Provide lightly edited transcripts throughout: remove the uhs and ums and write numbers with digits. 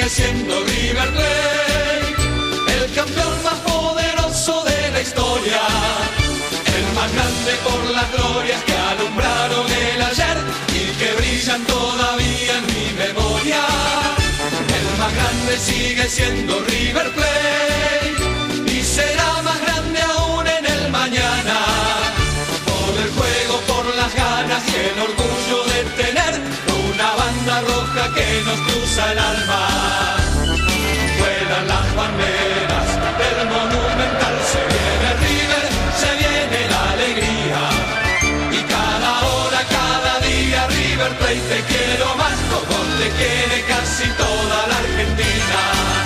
sigue siendo River Plate, el campeón más poderoso de la historia, el más grande por las glorias que alumbraron el ayer y que brillan todavía en mi memoria. El más grande sigue siendo River Plate y será más grande aún en el mañana, por el juego, por las ganas y el orgullo de tener una banda roja que nos cruza el alma. Vuelan las banderas del Monumental, se viene River, se viene la alegría, y cada hora, cada día River Plate te quiero más, como te quiere casi toda la Argentina.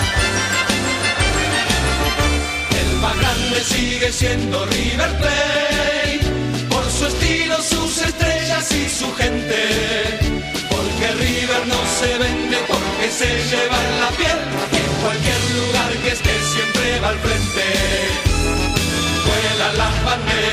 El más grande sigue siendo River Plate, por su estilo, sus estrellas y su gente, porque River no se vende, porque se lleva en la piel, y en cualquier lugar que esté siempre va al frente. Vuelan las banderas